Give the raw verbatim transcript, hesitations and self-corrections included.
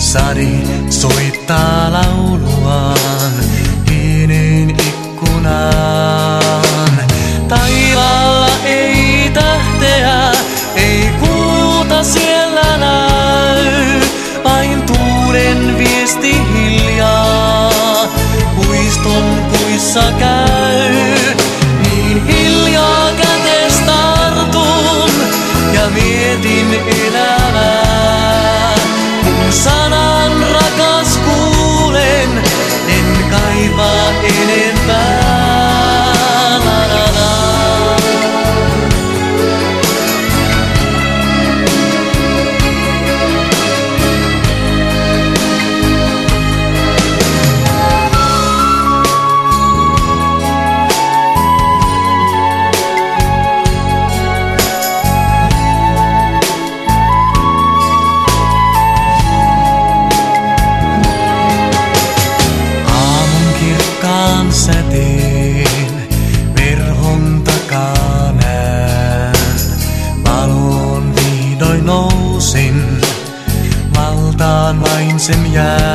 Sadi soittaa lauluaan pieneen ikkunaan. Taivaalla ei tähteä, ei kuuta siellä näy, vain tuulen viesti hiljaa puiston puissa käy. Niin hiljaa kätes tartun ja mietin elämää, kun sanan rakas kuulen, en kaipaa enempää. Säteen verhon takaa näen, valoon vihdoin nousin, valtaan vain sen jää.